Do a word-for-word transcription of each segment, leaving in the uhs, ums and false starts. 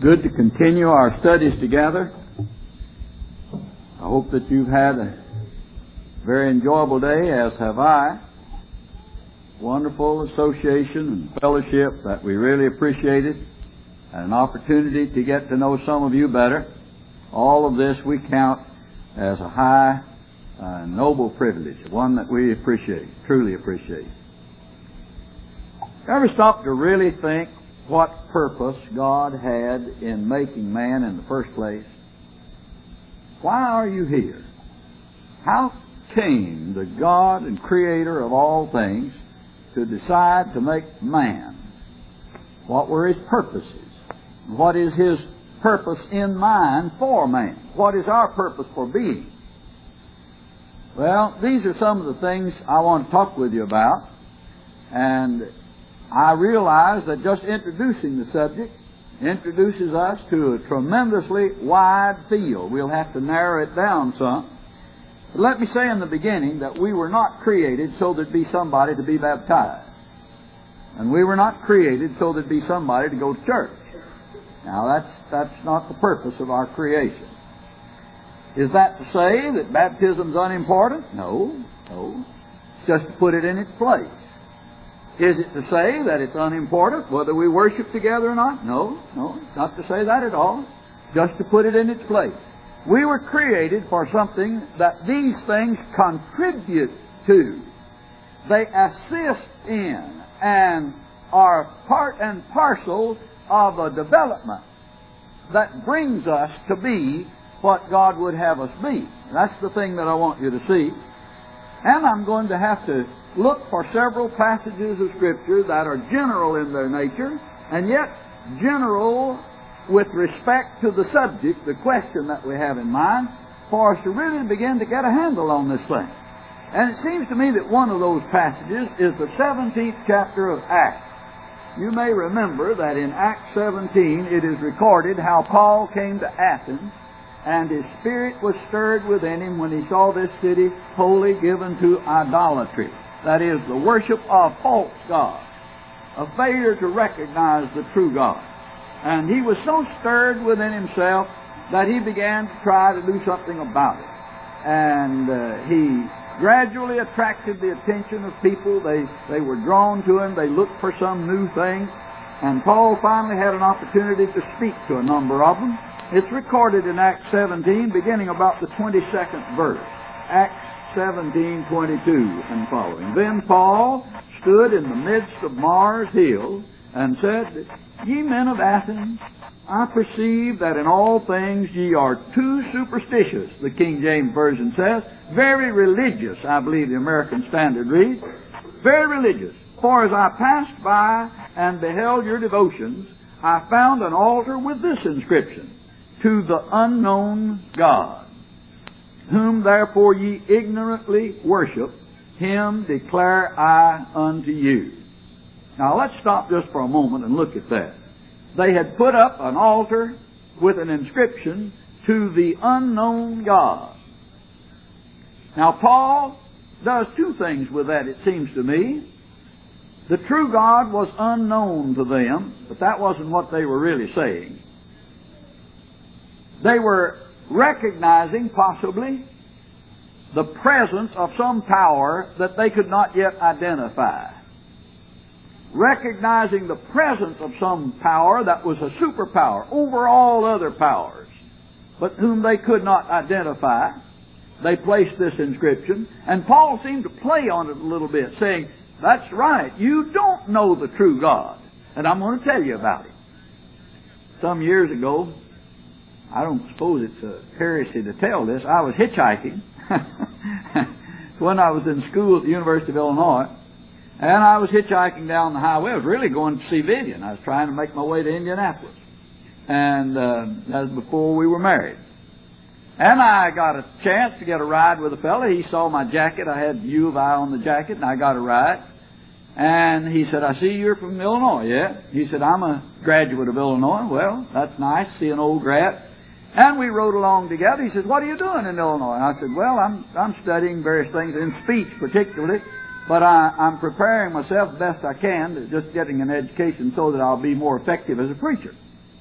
good to continue our studies together. I hope that you've had a very enjoyable day, as have I. Wonderful association and fellowship that we really appreciated, and an opportunity to get to know some of you better. All of this we count as a high, uh, noble privilege, one that we appreciate, truly appreciate. Ever stop to really think what purpose God had in making man in the first place? Why are you here? How came the God and Creator of all things to decide to make man? What were His purposes? What is His purpose in mind for man? What is our purpose for being? Well, these are some of the things I want to talk with you about. And I realize that just introducing the subject introduces us to a tremendously wide field. We'll have to narrow it down some. But let me say in the beginning that we were not created so there'd be somebody to be baptized. And we were not created so there'd be somebody to go to church. Now, that's, that's not the purpose of our creation. Is that to say that baptism's unimportant? No, no. It's just to put it in its place. Is it to say that it's unimportant whether we worship together or not? No, no, not to say that at all. Just to put it in its place. We were created for something that these things contribute to. They assist in and are part and parcel of a development that brings us to be what God would have us be. That's the thing that I want you to see. And I'm going to have to look for several passages of Scripture that are general in their nature, and yet general with respect to the subject, the question that we have in mind, for us to really begin to get a handle on this thing. And it seems to me that one of those passages is the seventeenth chapter of Acts. You may remember that in Acts seventeen it is recorded how Paul came to Athens, and his spirit was stirred within him when he saw this city wholly given to idolatry. That is, the worship of false gods, a failure to recognize the true God. And he was so stirred within himself that he began to try to do something about it. And uh, he gradually attracted the attention of people. They, they were drawn to him. They looked for some new thing. And Paul finally had an opportunity to speak to a number of them. It's recorded in Acts seventeen, beginning about the twenty-second verse. Acts seventeen, twenty-two and following. Then Paul stood in the midst of Mars Hill and said, Ye men of Athens, I perceive that in all things ye are too superstitious, the King James Version says. Very religious, I believe the American Standard reads. Very religious. For as I passed by and beheld your devotions, I found an altar with this inscription, To the unknown God. Whom therefore ye ignorantly worship, Him declare I unto you. Now let's stop just for a moment and look at that. They had put up an altar with an inscription, To the unknown God. Now Paul does two things with that, it seems to me. The true God was unknown to them, but that wasn't what they were really saying. They were recognizing, possibly, the presence of some power that they could not yet identify. Recognizing the presence of some power that was a superpower over all other powers, but whom they could not identify, they placed this inscription. And Paul seemed to play on it a little bit, saying, that's right, you don't know the true God, and I'm going to tell you about it. Some years ago, I don't suppose it's a heresy to tell this, I was hitchhiking when I was in school at the University of Illinois, and I was hitchhiking down the highway. I was really going to see Vivian. I was trying to make my way to Indianapolis, and uh, that was before we were married. And I got a chance to get a ride with a fella. He saw my jacket. I had U of I on the jacket, and I got a ride. And he said, I see you're from Illinois, yeah? He said, I'm a graduate of Illinois. Well, that's nice, see an old grad. And we rode along together. He said, what are you doing in Illinois? And I said, well, I'm I'm studying various things, in speech particularly, but I, I'm preparing myself the best I can, to just getting an education so that I'll be more effective as a preacher.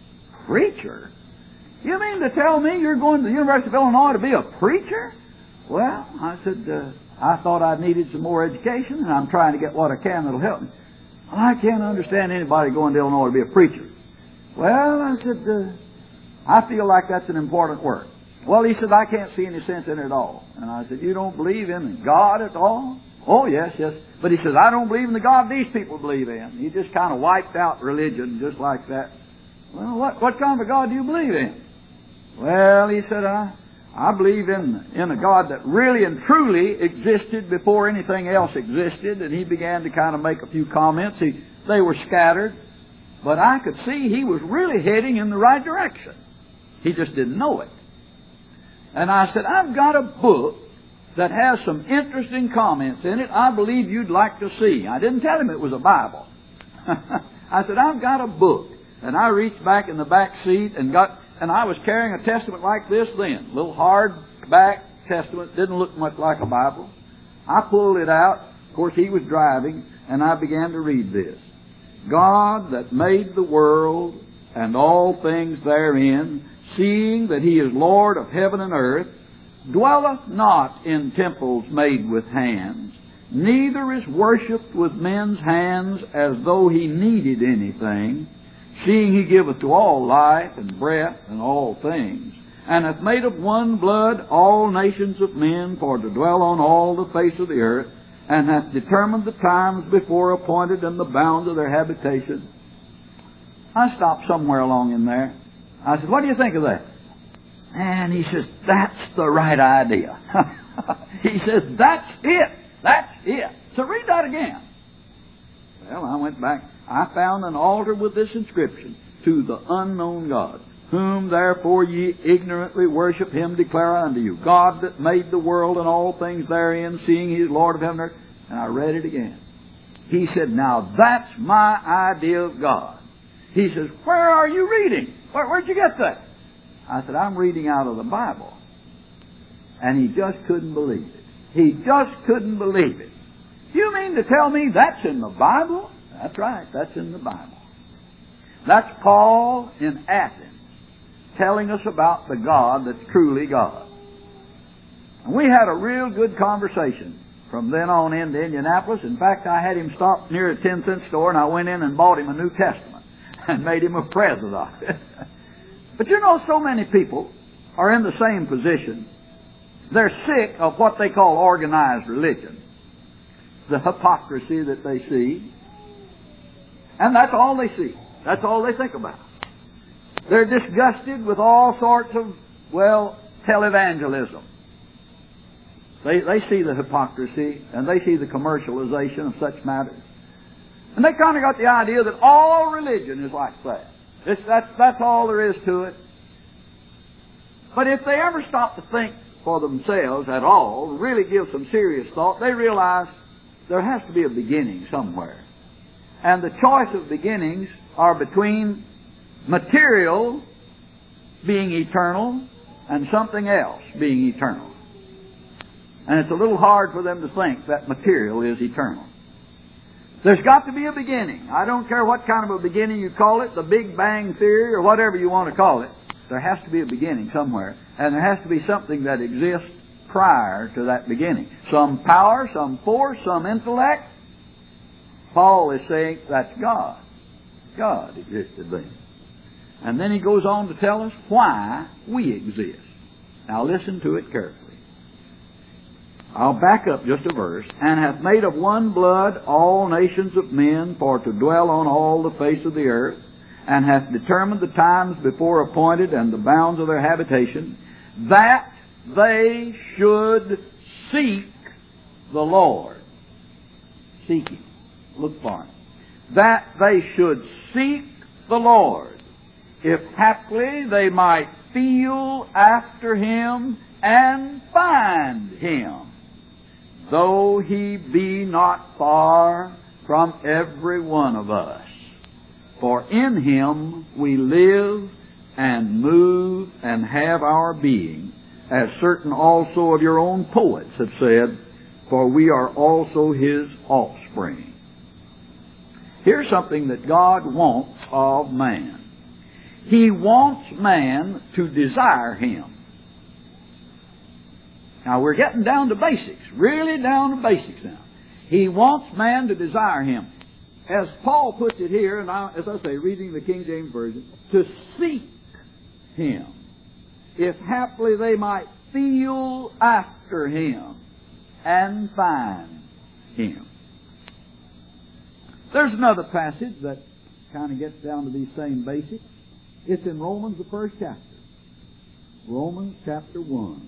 preacher? You mean to tell me you're going to the University of Illinois to be a preacher? Well, I said, uh, I thought I needed some more education, and I'm trying to get what I can that'll help me. Well, I can't understand anybody going to Illinois to be a preacher. Well, I said, uh, I feel like that's an important work. Well, he said, I can't see any sense in it at all. And I said, you don't believe in God at all? Oh, yes, yes. But he says, I don't believe in the God these people believe in. He just kind of wiped out religion just like that. Well, what, what kind of a God do you believe in? Well, he said, I, I believe in, in a God that really and truly existed before anything else existed. And he began to kind of make a few comments. He, they were scattered. But I could see he was really heading in the right direction. He just didn't know it. And I said, I've got a book that has some interesting comments in it I believe you'd like to see. I didn't tell him it was a Bible. I said, I've got a book. And I reached back in the back seat and got, and I was carrying a testament like this then. A little hard back testament. Didn't look much like a Bible. I pulled it out. Of course, he was driving, and I began to read this. God that made the world and all things therein, seeing that He is Lord of heaven and earth, dwelleth not in temples made with hands, neither is worshipped with men's hands as though He needed anything, seeing He giveth to all life and breath and all things, and hath made of one blood all nations of men for to dwell on all the face of the earth, and hath determined the times before appointed and the bounds of their habitation. I stopped somewhere along in there. I said, what do you think of that? And he says, that's the right idea. He says, that's it. That's it. So read that again. Well, I went back. I found an altar with this inscription, to the unknown God, whom therefore ye ignorantly worship, Him declare I unto you, God that made the world and all things therein, seeing He is Lord of heaven and earth. And I read it again. He said, now that's my idea of God. He says, where are you reading? Where, where'd you get that? I said, I'm reading out of the Bible. And he just couldn't believe it. He just couldn't believe it. You mean to tell me that's in the Bible? That's right, that's in the Bible. That's Paul in Athens telling us about the God that's truly God. And we had a real good conversation from then on into Indianapolis. In fact, I had him stop near a ten cent store, and I went in and bought him a New Testament and made him a present of it. But you know, so many people are in the same position. They're sick of what they call organized religion, the hypocrisy that they see. And that's all they see. That's all they think about. They're disgusted with all sorts of, well, televangelism. They, they see the hypocrisy and they see the commercialization of such matters. And they kind of got the idea that all religion is like that. It's, that's, that's all there is to it. But if they ever stop to think for themselves at all, really give some serious thought, they realize there has to be a beginning somewhere. And the choice of beginnings are between material being eternal and something else being eternal. And it's a little hard for them to think that material is eternal. There's got to be a beginning. I don't care what kind of a beginning you call it, the Big Bang Theory or whatever you want to call it. There has to be a beginning somewhere. And there has to be something that exists prior to that beginning. Some power, some force, some intellect. Paul is saying that's God. God existed then. And then he goes on to tell us why we exist. Now listen to it carefully. I'll back up just a verse. And hath made of one blood all nations of men for to dwell on all the face of the earth, and hath determined the times before appointed and the bounds of their habitation, that they should seek the Lord. Seek Him. Look for Him. That they should seek the Lord, if haply they might feel after Him and find Him, though He be not far from every one of us. For in Him we live and move and have our being, as certain also of your own poets have said, for we are also His offspring. Here's something that God wants of man. He wants man to desire Him. Now we're getting down to basics, really down to basics now. He wants man to desire Him. As Paul puts it here, and I, as I say, reading the King James Version, to seek Him, if haply they might feel after Him and find Him. There's another passage that kind of gets down to these same basics. It's in Romans, the first chapter. Romans chapter one.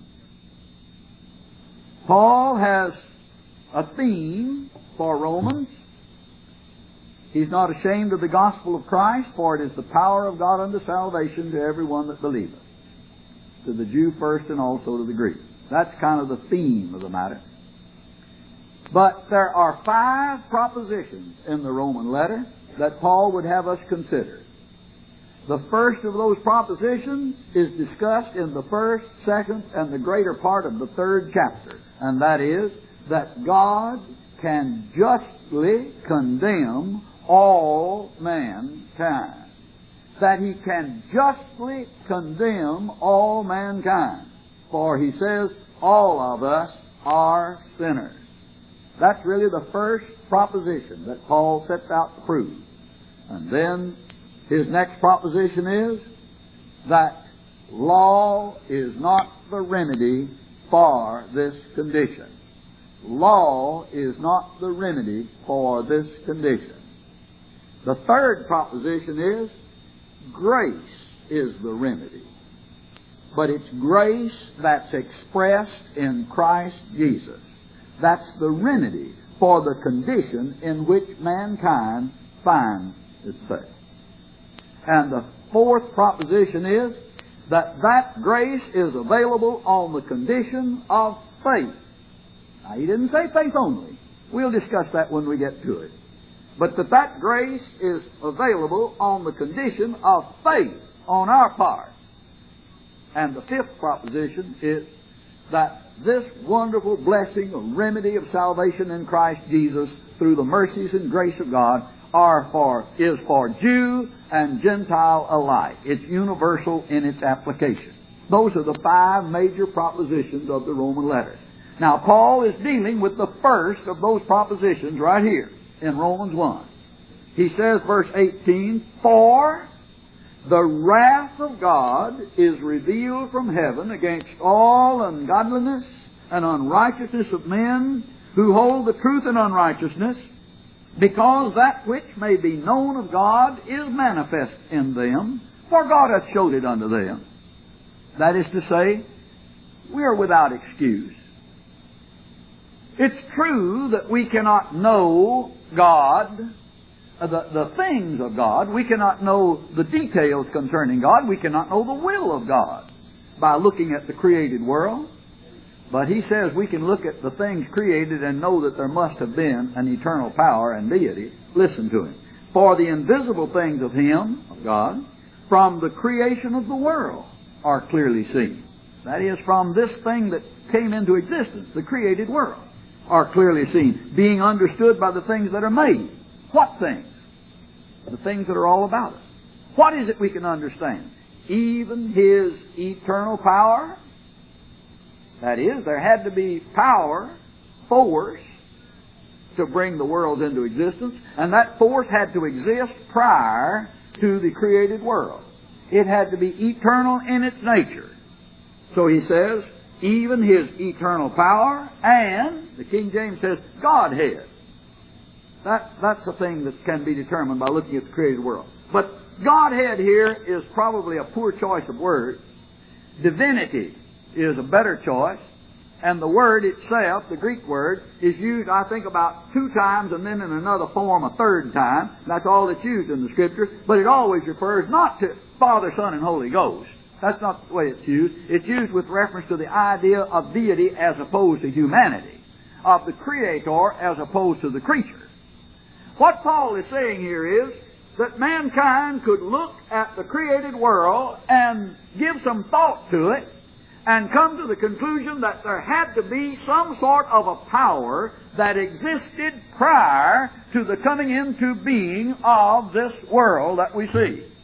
Paul has a theme for Romans. He's not ashamed of the gospel of Christ, for it is the power of God unto salvation to everyone that believeth, to the Jew first and also to the Greek. That's kind of the theme of the matter. But there are five propositions in the Roman letter that Paul would have us consider. The first of those propositions is discussed in the first, second, and the greater part of the third chapter. And that is that God can justly condemn all mankind. That He can justly condemn all mankind. For He says, all of us are sinners. That's really the first proposition that Paul sets out to prove. And then his next proposition is that law is not the remedy for this condition. Law is not the remedy for this condition. The third proposition is grace is the remedy. But it's grace that's expressed in Christ Jesus. That's the remedy for the condition in which mankind finds itself. And the fourth proposition is that that grace is available on the condition of faith. Now, he didn't say faith only. We'll discuss that when we get to it. But that that grace is available on the condition of faith on our part. And the fifth proposition is that this wonderful blessing or remedy of salvation in Christ Jesus through the mercies and grace of God are for, is for Jew and Gentile alike. It's universal in its application. Those are the five major propositions of the Roman letter. Now, Paul is dealing with the first of those propositions right here in Romans one. He says, verse eighteen, for the wrath of God is revealed from heaven against all ungodliness and unrighteousness of men who hold the truth in unrighteousness, because that which may be known of God is manifest in them, for God hath showed it unto them. That is to say, we are without excuse. It's true that we cannot know God, the, the things of God. We cannot know the details concerning God. We cannot know the will of God by looking at the created world. But he says we can look at the things created and know that there must have been an eternal power and deity. Listen to him. For the invisible things of Him, of God, from the creation of the world are clearly seen. That is, from this thing that came into existence, the created world, are clearly seen, being understood by the things that are made. What things? The things that are all about us. What is it we can understand? Even His eternal power. That is, there had to be power, force, to bring the worlds into existence, and that force had to exist prior to the created world. It had to be eternal in its nature. So he says, even His eternal power, and, the King James says, Godhead. That, that's a thing that can be determined by looking at the created world. But Godhead here is probably a poor choice of words. Divinity is a better choice. And the word itself, the Greek word, is used, I think, about two times and then in another form a third time. That's all that's used in the Scripture. But it always refers not to Father, Son, and Holy Ghost. That's not the way it's used. It's used with reference to the idea of deity as opposed to humanity, of the Creator as opposed to the creature. What Paul is saying here is that mankind could look at the created world and give some thought to it and come to the conclusion that there had to be some sort of a power that existed prior to the coming into being of this world that we see.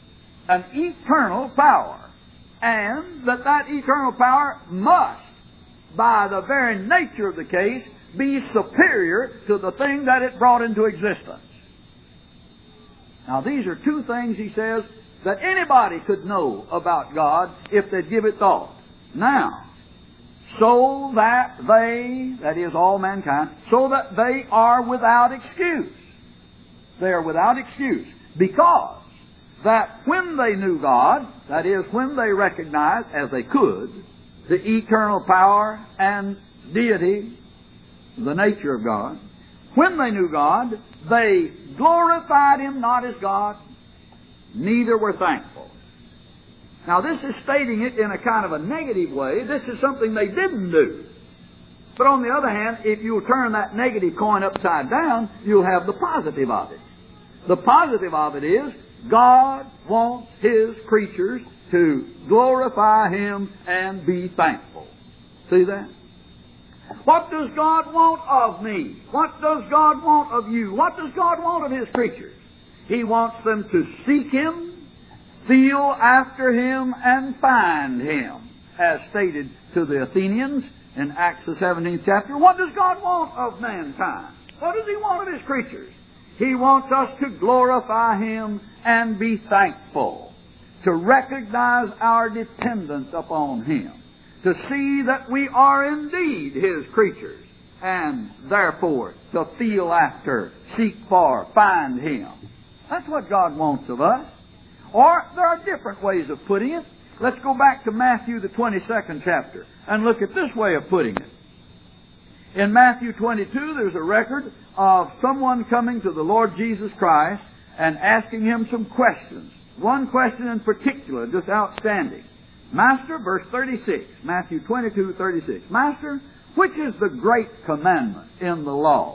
an eternal power, and that that eternal power must, by the very nature of the case, be superior to the thing that it brought into existence. Now, these are two things, he says, that anybody could know about God if they'd give it thought. Now, so that they, that is all mankind, so that they are without excuse. They are without excuse. Because that when they knew God, that is, when they recognized, as they could, the eternal power and deity, the nature of God, when they knew God, they glorified Him not as God, neither were thankful. Now, this is stating it in a kind of a negative way. This is something they didn't do. But on the other hand, if you turn that negative coin upside down, you'll have the positive of it. The positive of it is, God wants His creatures to glorify Him and be thankful. See that? What does God want of me? What does God want of you? What does God want of His creatures? He wants them to seek Him, feel after Him, and find Him, as stated to the Athenians in Acts the seventeenth chapter. What does God want of mankind? What does He want of His creatures? He wants us to glorify Him and be thankful, to recognize our dependence upon Him, to see that we are indeed His creatures, and therefore to feel after, seek for, find Him. That's what God wants of us. Or there are different ways of putting it. Let's go back to Matthew the twenty-second chapter and look at this way of putting it. In Matthew twenty-two, there's a record of someone coming to the Lord Jesus Christ and asking Him some questions. One question in particular, just outstanding. Master, verse thirty-six, Matthew twenty-two, thirty-six. Master, which is the great commandment in the law?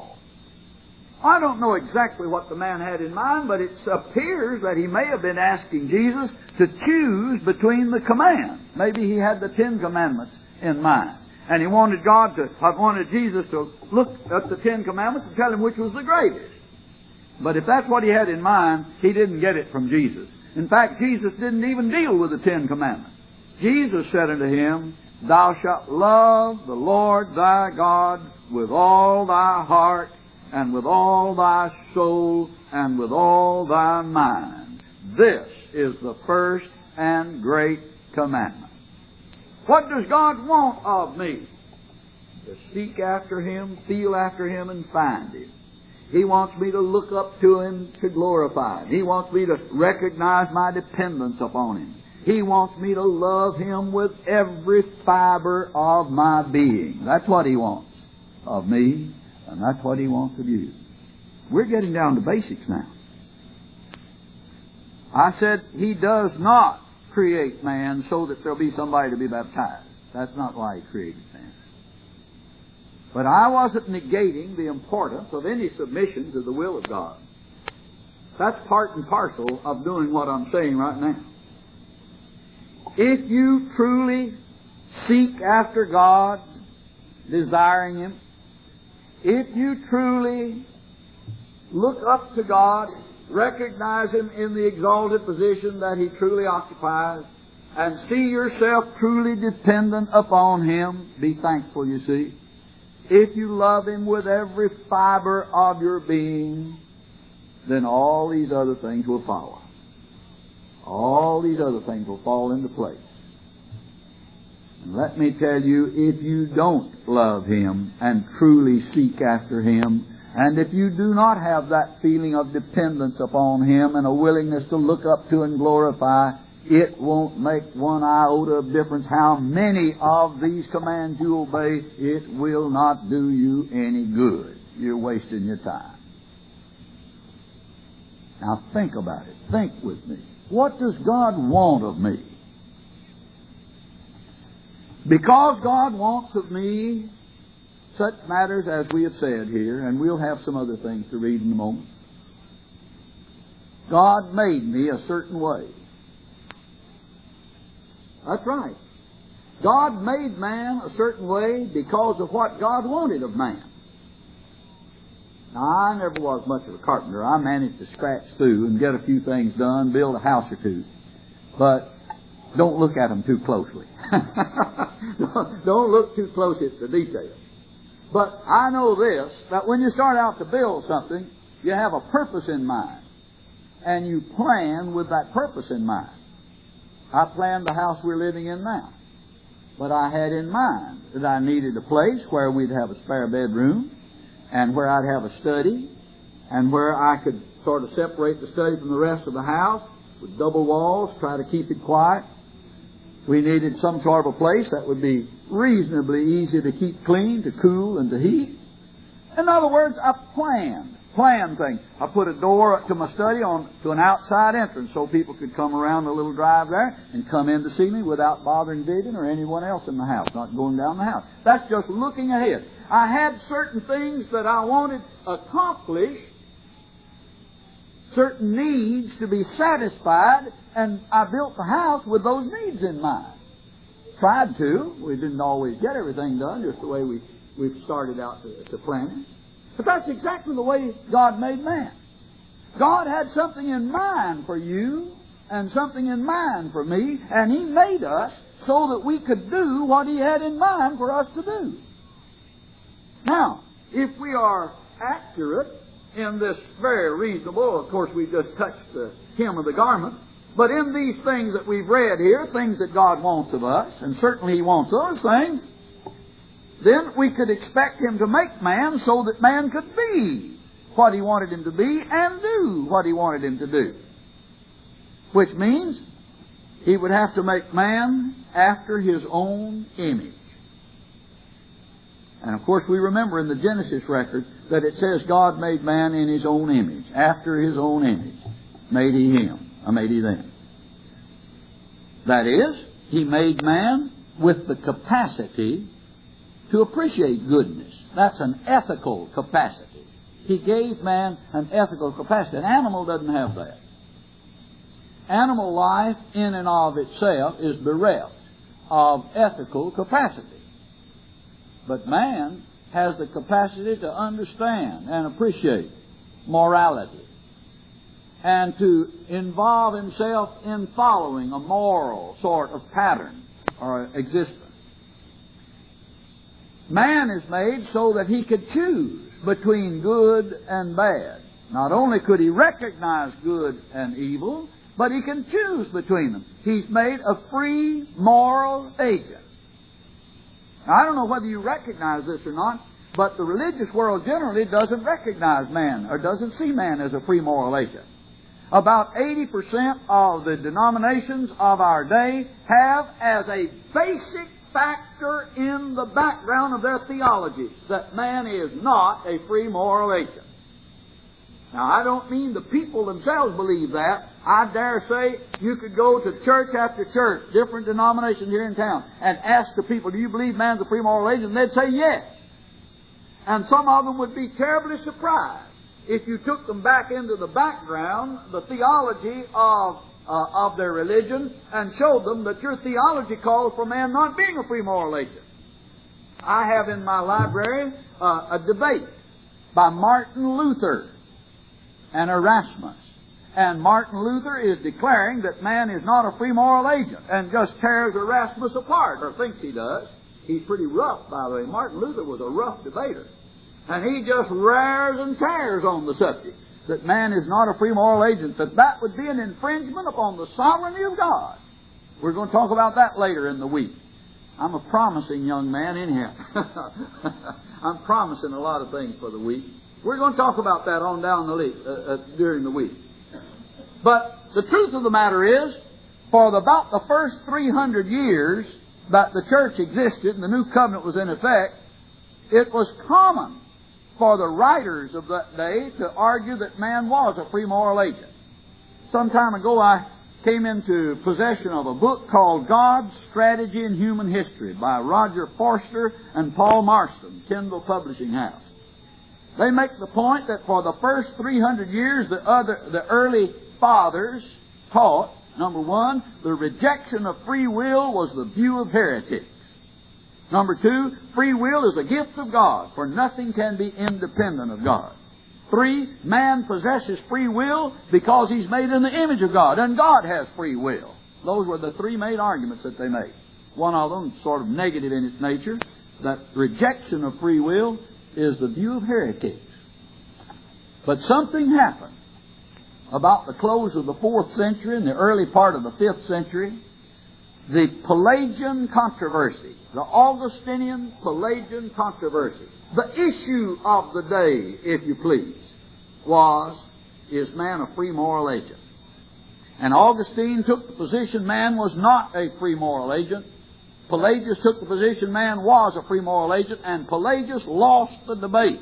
I don't know exactly what the man had in mind, but it appears that he may have been asking Jesus to choose between the commands. Maybe he had the Ten Commandments in mind. And he wanted God to, I wanted Jesus to look at the Ten Commandments and tell him which was the greatest. But if that's what he had in mind, he didn't get it from Jesus. In fact, Jesus didn't even deal with the Ten Commandments. Jesus said unto him, Thou shalt love the Lord thy God with all thy heart, and with all thy soul, and with all thy mind. This is the first and great commandment. What does God want of me? To seek after Him, feel after Him, and find Him. He wants me to look up to Him to glorify Him. He wants me to recognize my dependence upon Him. He wants me to love Him with every fiber of my being. That's what He wants of me, and that's what He wants of you. We're getting down to basics now. I said He does not create man so that there'll be somebody to be baptized. That's not why He created man. But I wasn't negating the importance of any submission to the will of God. That's part and parcel of doing what I'm saying right now. If you truly seek after God, desiring Him, if you truly look up to God, recognize Him in the exalted position that He truly occupies, and see yourself truly dependent upon Him, be thankful, you see. If you love Him with every fiber of your being, then all these other things will follow. All these other things will fall into place. And let me tell you, if you don't love Him and truly seek after Him, and if you do not have that feeling of dependence upon Him and a willingness to look up to and glorify, it won't make one iota of difference how many of these commands you obey. It will not do you any good. You're wasting your time. Now think about it. Think with me. What does God want of me? Because God wants of me such matters as we have said here, and we'll have some other things to read in a moment. God made me a certain way. That's right. God made man a certain way because of what God wanted of man. Now, I never was much of a carpenter. I managed to scratch through and get a few things done, build a house or two. But don't look at them too closely. Don't look too close at the details. But I know this, that when you start out to build something, you have a purpose in mind. And you plan with that purpose in mind. I planned the house we're living in now. But I had in mind that I needed a place where we'd have a spare bedroom, and where I'd have a study, and where I could sort of separate the study from the rest of the house with double walls, try to keep it quiet. We needed some sort of a place that would be reasonably easy to keep clean, to cool, and to heat. In other words, I planned, planned things. I put a door to my study on to an outside entrance so people could come around the little drive there and come in to see me without bothering Vivian or anyone else in the house, not going down the house. That's just looking ahead. I had certain things that I wanted accomplished, certain needs to be satisfied, and I built the house with those needs in mind. Tried to. We didn't always get everything done just the way we, we started out to, to planning. But that's exactly the way God made man. God had something in mind for you and something in mind for me, and He made us so that we could do what He had in mind for us to do. Now, if we are accurate in this very reasonable, of course we just touched the hem of the garment, but in these things that we've read here, things that God wants of us, and certainly He wants those things, then we could expect Him to make man so that man could be what He wanted him to be and do what He wanted him to do. Which means He would have to make man after His own image. And of course we remember in the Genesis record that it says God made man in His own image. After His own image made He him, or made He them. That is, He made man with the capacity to appreciate goodness. That's an ethical capacity. He gave man an ethical capacity. An animal doesn't have that. Animal life in and of itself is bereft of ethical capacity. But man has the capacity to understand and appreciate morality and to involve himself in following a moral sort of pattern or existence. Man is made so that he could choose between good and bad. Not only could he recognize good and evil, but he can choose between them. He's made a free moral agent. Now, I don't know whether you recognize this or not, but the religious world generally doesn't recognize man or doesn't see man as a free moral agent. About eighty percent of the denominations of our day have as a basic factor in the background of their theology that man is not a free moral agent. Now, I don't mean the people themselves believe that. I dare say you could go to church after church, different denominations here in town, and ask the people, do you believe man's a free moral agent? And they'd say yes. And some of them would be terribly surprised if you took them back into the background, the theology of uh, of their religion, and showed them that your theology calls for man not being a free moral agent. I have in my library uh, a debate by Martin Luther and Erasmus. And Martin Luther is declaring that man is not a free moral agent and just tears Erasmus apart, or thinks he does. He's pretty rough, by the way. Martin Luther was a rough debater. And he just rares and tears on the subject that man is not a free moral agent, that that would be an infringement upon the sovereignty of God. We're going to talk about that later in the week. I'm a promising young man in here. I'm promising a lot of things for the week. We're going to talk about that on down the week, uh, uh, during the week. But the truth of the matter is, for the, about the first three hundred years that the church existed and the new covenant was in effect, it was common for the writers of that day to argue that man was a free moral agent. Some time ago I came into possession of a book called God's Strategy in Human History by Roger Forster and Paul Marston, Tyndall Publishing House. They make the point that for the first three hundred years the other the early fathers taught, number one, the rejection of free will was the view of heretics. Number two, free will is a gift of God, for nothing can be independent of God. Three, man possesses free will because he's made in the image of God, and God has free will. Those were the three main arguments that they made. One of them, sort of negative in its nature, that rejection of free will is the view of heretics. But something happened about the close of the fourth century and the early part of the fifth century. The Pelagian controversy, the Augustinian Pelagian controversy, the issue of the day, if you please, was, is man a free moral agent? And Augustine took the position man was not a free moral agent. Pelagius took the position man was a free moral agent, and Pelagius lost the debate.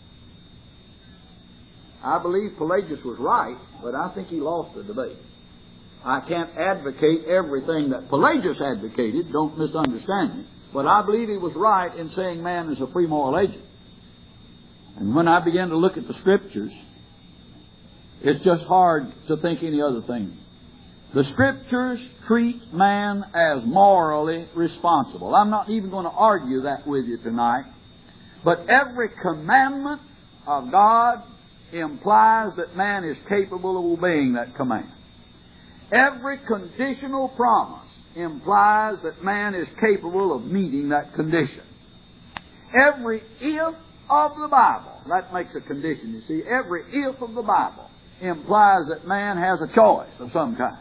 I believe Pelagius was right, but I think he lost the debate. I can't advocate everything that Pelagius advocated, don't misunderstand me, but I believe he was right in saying man is a free moral agent. And when I began to look at the Scriptures, it's just hard to think any other thing. The Scriptures treat man as morally responsible. I'm not even going to argue that with you tonight. But every commandment of God implies that man is capable of obeying that command. Every conditional promise implies that man is capable of meeting that condition. Every if of the Bible, that makes a condition, you see. Every if of the Bible implies that man has a choice of some kind.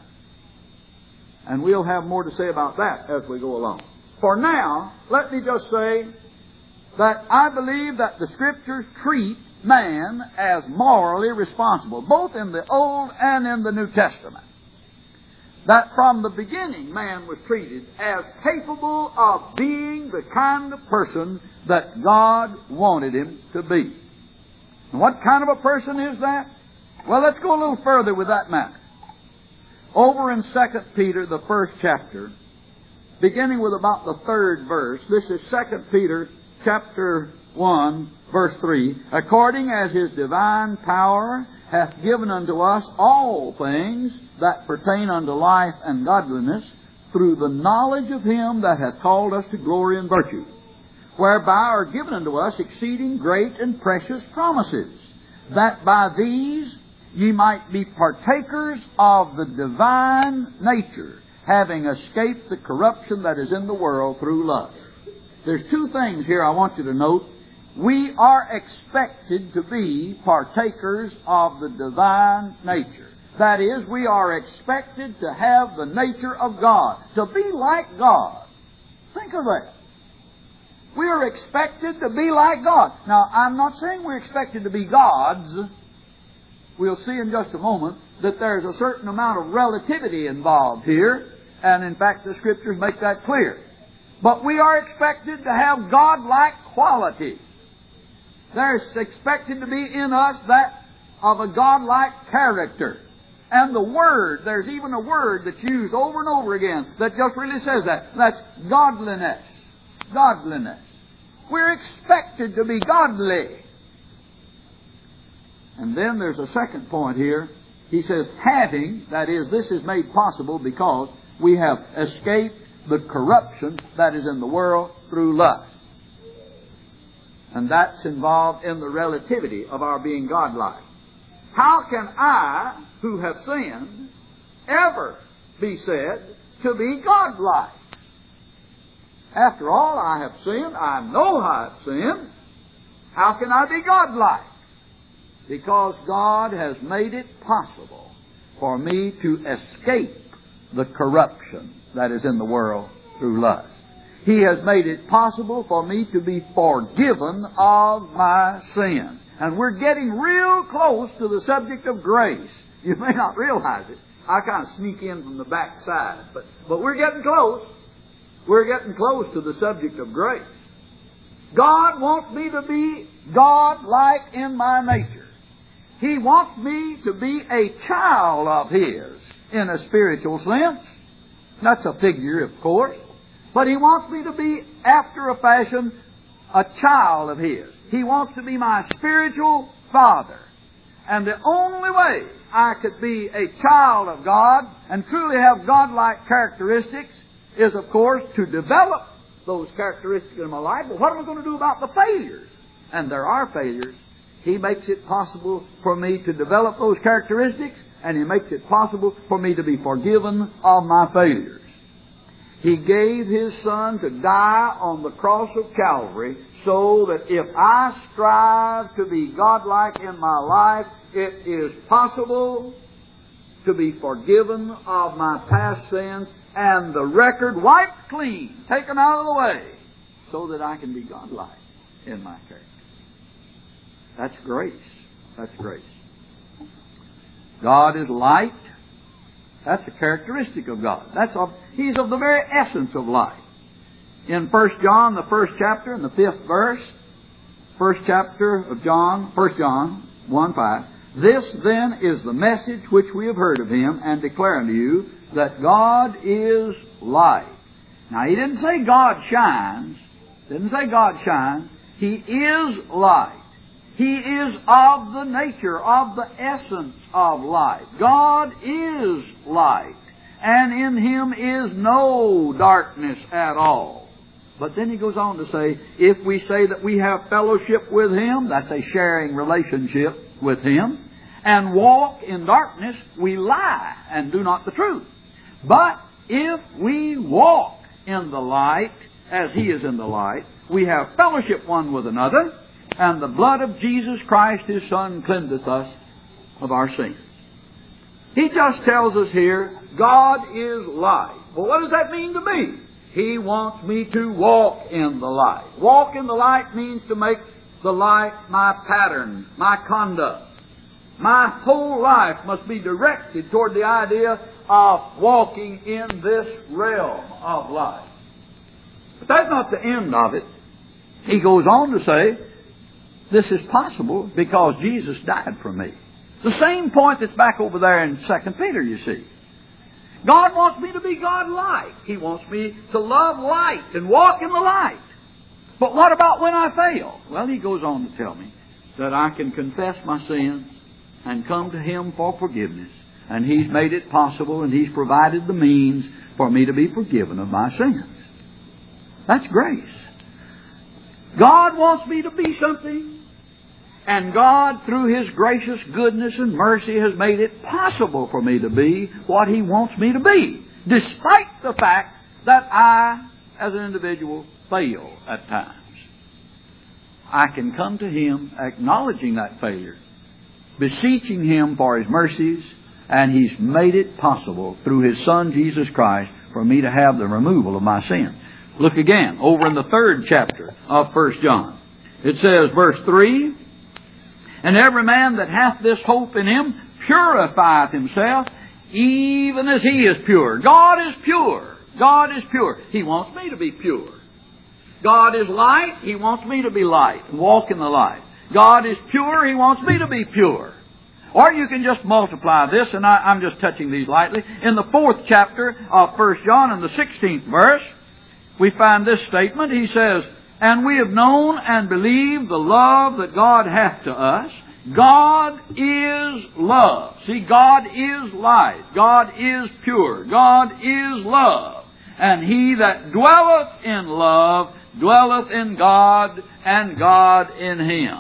And we'll have more to say about that as we go along. For now, let me just say that I believe that the Scriptures treat man as morally responsible, both in the Old and in the New Testament. That from the beginning man was treated as capable of being the kind of person that God wanted him to be. And what kind of a person is that? Well, let's go a little further with that matter. Over in Second Peter, the first chapter, beginning with about the third verse, this is Second Peter chapter one, verse three. According as His divine power hath given unto us all things that pertain unto life and godliness, through the knowledge of Him that hath called us to glory and virtue, whereby are given unto us exceeding great and precious promises, that by these ye might be partakers of the divine nature, having escaped the corruption that is in the world through lust. There's two things here I want you to note. We are expected to be partakers of the divine nature. That is, we are expected to have the nature of God, to be like God. Think of that. We are expected to be like God. Now, I'm not saying we're expected to be gods. We'll see in just a moment that there's a certain amount of relativity involved here, and in fact the Scriptures make that clear. But we are expected to have God-like qualities. There's expected to be in us that of a God-like character. And the Word, there's even a word that's used over and over again that just really says that. That's godliness. Godliness. We're expected to be godly. And then there's a second point here. He says, having, that is, this is made possible because we have escaped the corruption that is in the world through lust. And that's involved in the relativity of our being godlike. How can I, who have sinned, ever be said to be godlike? After all, I have sinned. I know I have sinned. How can I be godlike? Because God has made it possible for me to escape the corruption that is in the world through lust. He has made it possible for me to be forgiven of my sins. And we're getting real close to the subject of grace. You may not realize it. I kind of sneak in from the back side. But, but we're getting close. We're getting close to the subject of grace. God wants me to be God-like in my nature. He wants me to be a child of His in a spiritual sense. That's a figure, of course. But He wants me to be, after a fashion, a child of His. He wants to be my spiritual father. And the only way I could be a child of God and truly have God-like characteristics is, of course, to develop those characteristics in my life. But what am I going to do about the failures? And there are failures. He makes it possible for me to develop those characteristics and He makes it possible for me to be forgiven of my failures. He gave His Son to die on the cross of Calvary so that if I strive to be godlike in my life, it is possible to be forgiven of my past sins and the record wiped clean, taken out of the way, so that I can be godlike in my character. That's grace. That's grace. God is light. That's a characteristic of God. That's of, He's of the very essence of light. In First John, the first chapter, and the fifth verse, first chapter of John, First John one five, this then is the message which we have heard of Him and declare unto you, that God is light. Now, He didn't say God shines. Didn't say God shines. He is light. He is of the nature, of the essence of light. God is light. And in Him is no darkness at all. But then He goes on to say, if we say that we have fellowship with Him, that's a sharing relationship with Him, and walk in darkness, we lie and do not the truth. But if we walk in the light, as He is in the light, we have fellowship one with another, and the blood of Jesus Christ, His Son, cleanseth us of our sins. He just tells us here, God is light. Well, what does that mean to me? He wants me to walk in the light. Walk in the light means to make the light my pattern, my conduct. My whole life must be directed toward the idea of walking in this realm of life. But that's not the end of it. He goes on to say, this is possible because Jesus died for me. The same point that's back over there in Second Peter, you see. God wants me to be God-like. He wants me to love light and walk in the light. But what about when I fail? Well, He goes on to tell me that I can confess my sins and come to Him for forgiveness. And He's made it possible, and He's provided the means for me to be forgiven of my sins. That's grace. God wants me to be something, and God, through His gracious goodness and mercy, has made it possible for me to be what He wants me to be, despite the fact that I, as an individual, fail at times. I can come to Him acknowledging that failure, beseeching Him for His mercies, and He's made it possible through His Son, Jesus Christ, for me to have the removal of my sin. Look again, over in the third chapter of First John. It says, verse three, and every man that hath this hope in Him purifieth himself, even as He is pure. God is pure. God is pure. He wants me to be pure. God is light. He wants me to be light and walk in the light. God is pure. He wants me to be pure. Or you can just multiply this, and I, I'm just touching these lightly. In the fourth chapter of First John, in the sixteenth verse, we find this statement. He says, and we have known and believed the love that God hath to us. God is love. See, God is light. God is pure. God is love. And he that dwelleth in love dwelleth in God, and God in him.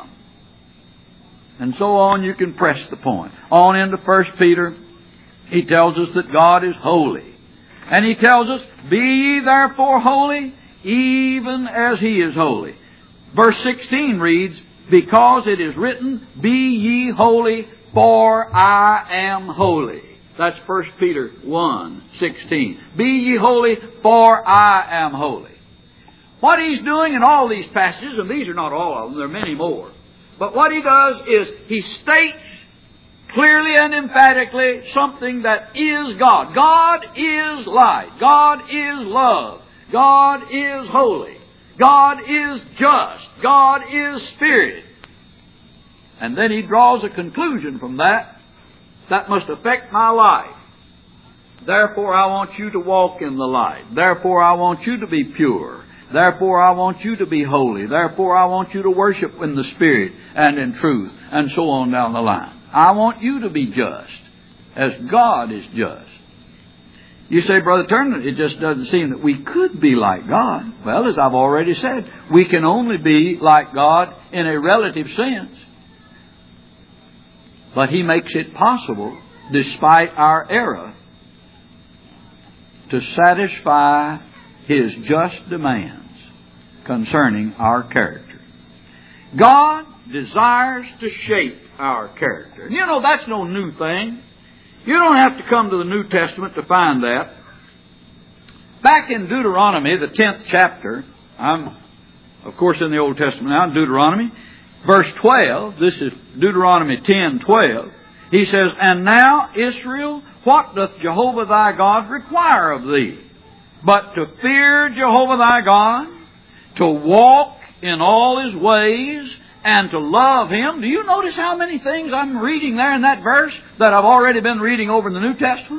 And so on, you can press the point. On into First Peter, he tells us that God is holy. And he tells us, be ye therefore holy, even as He is holy. Verse sixteen reads, because it is written, be ye holy, for I am holy. That's First Peter one sixteen. Be ye holy, for I am holy. What he's doing in all these passages, and these are not all of them, there are many more, but what he does is he states clearly and emphatically something that is God. God is light. God is love. God is holy. God is just. God is spirit. And then he draws a conclusion from that that must affect my life. Therefore, I want you to walk in the light. Therefore, I want you to be pure. Therefore, I want you to be holy. Therefore, I want you to worship in the Spirit and in truth, and so on down the line. I want you to be just, as God is just. You say, Brother Turner, it just doesn't seem that we could be like God. Well, as I've already said, we can only be like God in a relative sense. But He makes it possible despite our error, to satisfy His just demands concerning our character. God desires to shape our character. And you know, that's no new thing. You don't have to come to the New Testament to find that. Back in Deuteronomy, the tenth chapter, I'm, of course, in the Old Testament now, in Deuteronomy, verse twelve, this is Deuteronomy ten twelve, he says, "And now, Israel, what doth Jehovah thy God require of thee? But to fear Jehovah thy God, to walk in all His ways, and to love Him." Do you notice how many things I'm reading there in that verse that I've already been reading over in the New Testament?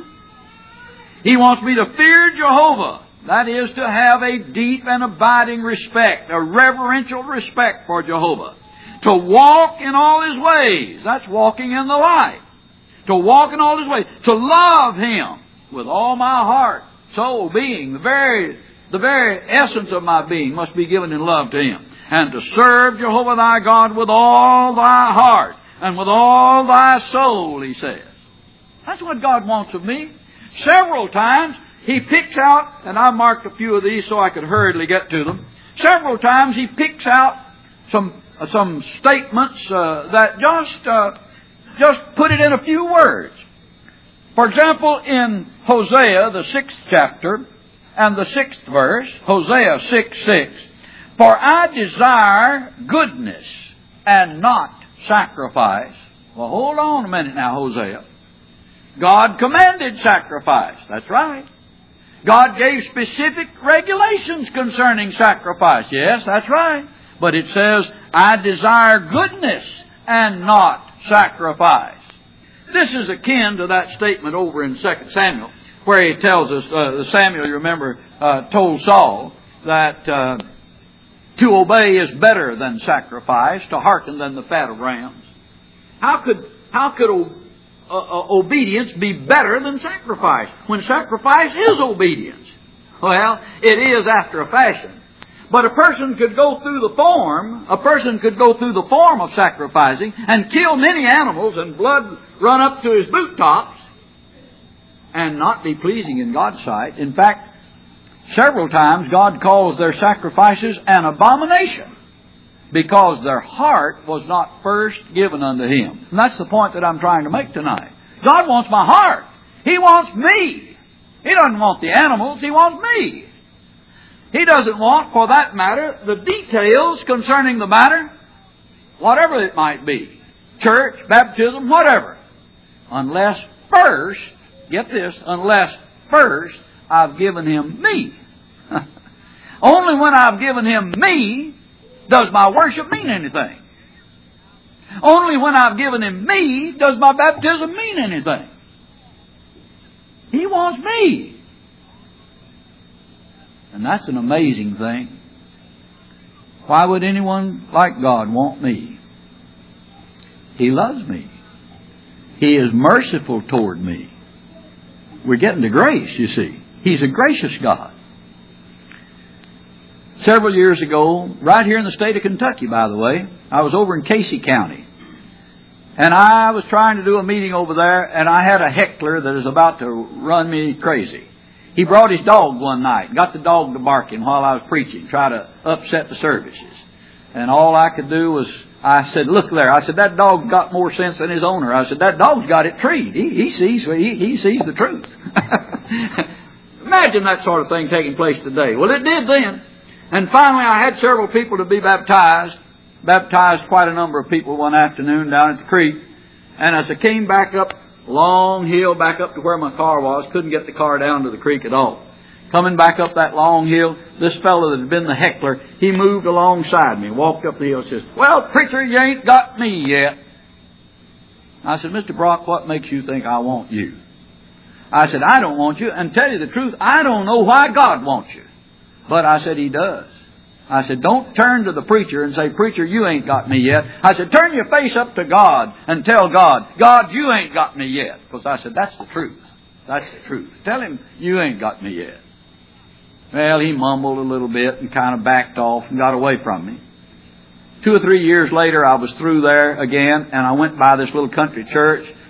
He wants me to fear Jehovah. That is, to have a deep and abiding respect, a reverential respect for Jehovah. To walk in all His ways. That's walking in the light. To walk in all His ways. To love Him with all my heart, soul, being. The very, the very essence of my being must be given in love to Him. And to serve Jehovah thy God with all thy heart and with all thy soul, he says. That's what God wants of me. Several times He picks out, and I marked a few of these so I could hurriedly get to them. Several times He picks out some uh, some statements uh, that just uh, just put it in a few words. For example, in Hosea, the sixth chapter, and the sixth verse, Hosea six six, "For I desire goodness and not sacrifice." Well, hold on a minute now, Hosea. God commanded sacrifice. That's right. God gave specific regulations concerning sacrifice. Yes, that's right. But it says, "I desire goodness and not sacrifice." This is akin to that statement over in Second Samuel, where he tells us, uh, Samuel, you remember, uh, told Saul that uh, to obey is better than sacrifice, to hearken than the fat of rams. How could how could o- uh, uh, obedience be better than sacrifice, when sacrifice is obedience? Well, it is after a fashion. But a person could go through the form, a person could go through the form of sacrificing and kill many animals and blood run up to his boot tops and not be pleasing in God's sight. In fact, several times God calls their sacrifices an abomination because their heart was not first given unto Him. And that's the point that I'm trying to make tonight. God wants my heart. He wants me. He doesn't want the animals. He wants me. He doesn't want, for that matter, the details concerning the matter, whatever it might be. Church, baptism, whatever. Unless first, get this, unless first I've given Him me. Only when I've given Him me does my worship mean anything. Only when I've given Him me does my baptism mean anything. He wants me. And that's an amazing thing. Why would anyone like God want me? He loves me. He is merciful toward me. We're getting to grace, you see. He's a gracious God. Several years ago, right here in the state of Kentucky, by the way, I was over in Casey County. And I was trying to do a meeting over there, and I had a heckler that was about to run me crazy. He brought his dog one night, got the dog to barking while I was preaching, try to upset the services. And all I could do was, I said, "Look there." I said, "That dog's got more sense than his owner." I said, "That dog's got it treed. He, he sees he, he sees the truth." Imagine that sort of thing taking place today. Well, it did then. And finally, I had several people to be baptized. Baptized quite a number of people one afternoon down at the creek. And as I came back up long hill, back up to where my car was, couldn't get the car down to the creek at all. Coming back up that long hill, this fellow that had been the heckler, he moved alongside me, walked up the hill and says, "Well, preacher, you ain't got me yet." I said, "Mister Brock, what makes you think I want you?" I said, "I don't want you, and tell you the truth, I don't know why God wants you. But," I said, "He does." I said, "Don't turn to the preacher and say, 'Preacher, you ain't got me yet.' I said, 'Turn your face up to God and tell God, 'God, you ain't got me yet.'" Because I said, "That's the truth. That's the truth. Tell Him, 'You ain't got me yet.'" Well, he mumbled a little bit and kind of backed off and got away from me. Two or three years later, I was through there again, and I went by this little country church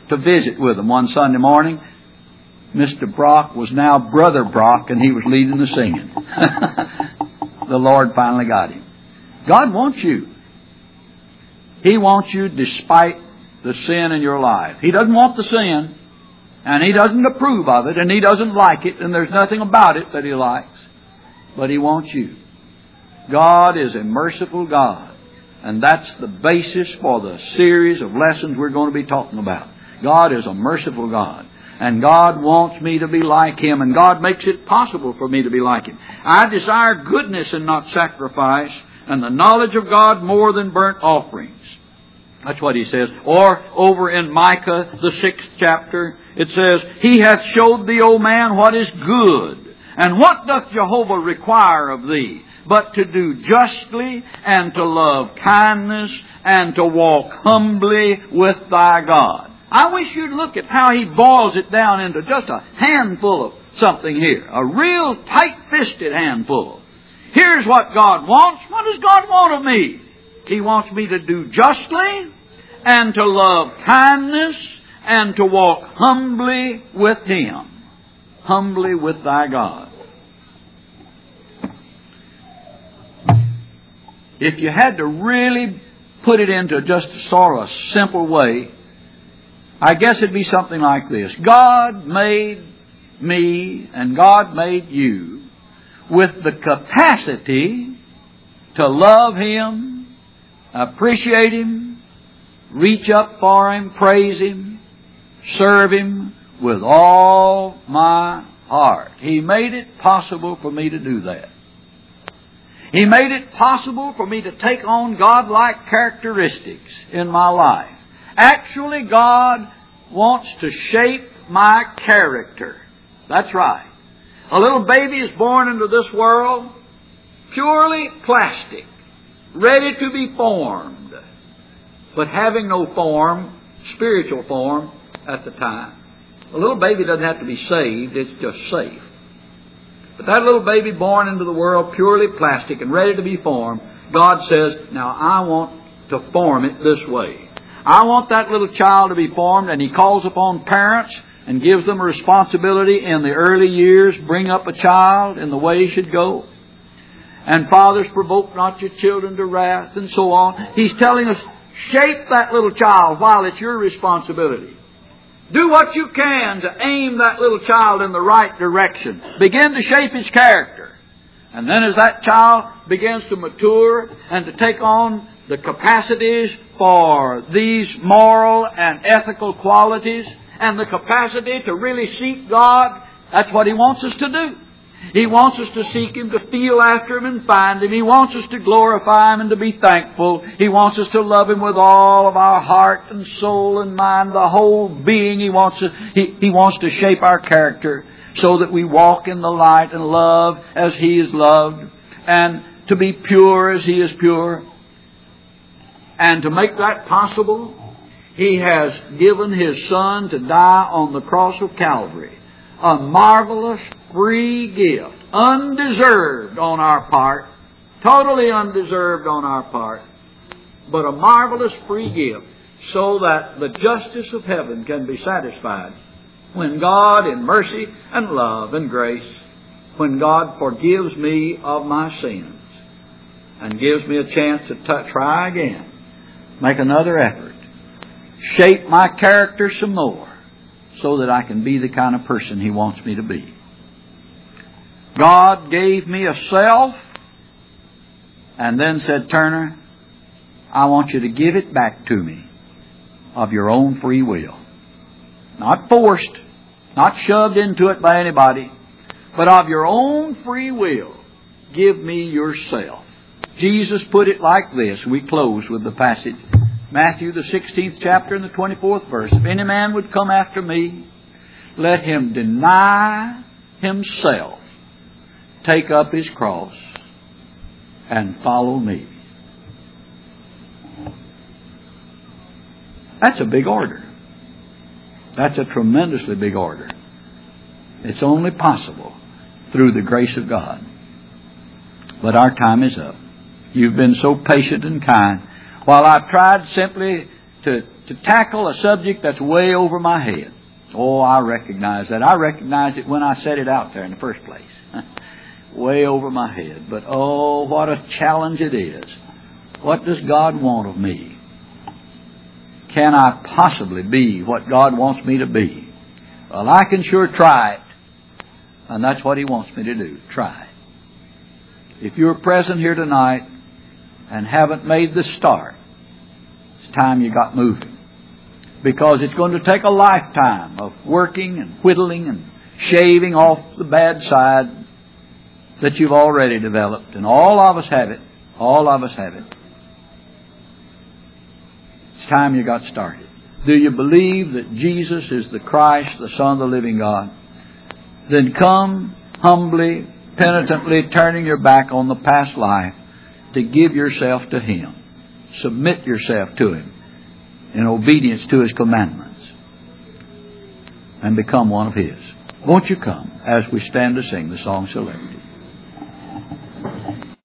to visit with them one Sunday morning. Mister Brock was now Brother Brock, and he was leading the singing. The Lord finally got him. God wants you. He wants you despite the sin in your life. He doesn't want the sin, and He doesn't approve of it, and He doesn't like it, and there's nothing about it that He likes. But He wants you. God is a merciful God, and that's the basis for the series of lessons we're going to be talking about. God is a merciful God. And God wants me to be like Him, and God makes it possible for me to be like Him. I desire goodness and not sacrifice, and the knowledge of God more than burnt offerings. That's what He says. Or over in Micah, the sixth chapter, it says, He hath showed thee, O man, what is good. And what doth Jehovah require of thee? But to do justly, and to love kindness, and to walk humbly with thy God. I wish you'd look at how He boils it down into just a handful of something here. A real tight-fisted handful. Here's what God wants. What does God want of me? He wants me to do justly, and to love kindness, and to walk humbly with Him. Humbly with thy God. If you had to really put it into just sort of a simple way, I guess it'd be something like this. God made me and God made you with the capacity to love Him, appreciate Him, reach up for Him, praise Him, serve Him with all my heart. He made it possible for me to do that. He made it possible for me to take on God-like characteristics in my life. Actually, God wants to shape my character. That's right. A little baby is born into this world purely plastic, ready to be formed, but having no form, spiritual form, at the time. A little baby doesn't have to be saved, it's just safe. But that little baby born into the world purely plastic and ready to be formed, God says, now I want to form it this way. I want that little child to be formed, and He calls upon parents and gives them a responsibility in the early years, bring up a child in the way he should go. And fathers, provoke not your children to wrath, and so on. He's telling us, shape that little child while it's your responsibility. Do what you can to aim that little child in the right direction. Begin to shape his character. And then as that child begins to mature and to take on the capacities for these moral and ethical qualities and the capacity to really seek God, that's what He wants us to do. He wants us to seek Him, to feel after Him and find Him. He wants us to glorify Him and to be thankful. He wants us to love Him with all of our heart and soul and mind, the whole being. He wants us, he, he wants to shape our character so that we walk in the light and love as He is loved, and to be pure as He is pure. And to make that possible, He has given His Son to die on the cross of Calvary. A marvelous free gift, undeserved on our part, totally undeserved on our part, but a marvelous free gift so that the justice of heaven can be satisfied when God in mercy and love and grace, when God forgives me of my sins and gives me a chance to t- try again. Make another effort. Shape my character some more so that I can be the kind of person He wants me to be. God gave me a self and then said, Turner, I want you to give it back to me of your own free will. Not forced, not shoved into it by anybody, but of your own free will. Give me yourself. Jesus put it like this. We close with the passage. Matthew, the sixteenth chapter and the twenty-fourth verse. If any man would come after me, let him deny himself, take up his cross, and follow me. That's a big order. That's a tremendously big order. It's only possible through the grace of God. But our time is up. You've been so patient and kind. While I've tried simply to, to tackle a subject that's way over my head. Oh, I recognize that. I recognized it when I set it out there in the first place. Way over my head. But oh, what a challenge it is. What does God want of me? Can I possibly be what God wants me to be? Well, I can sure try it. And that's what He wants me to do. Try it. If you're present here tonight and haven't made the start, it's time you got moving. Because it's going to take a lifetime of working and whittling and shaving off the bad side that you've already developed. And all of us have it. All of us have it. It's time you got started. Do you believe that Jesus is the Christ, the Son of the living God? Then come humbly, penitently, turning your back on the past life to give yourself to Him. Submit yourself to Him in obedience to His commandments and become one of His. Won't you come as we stand to sing the song selected?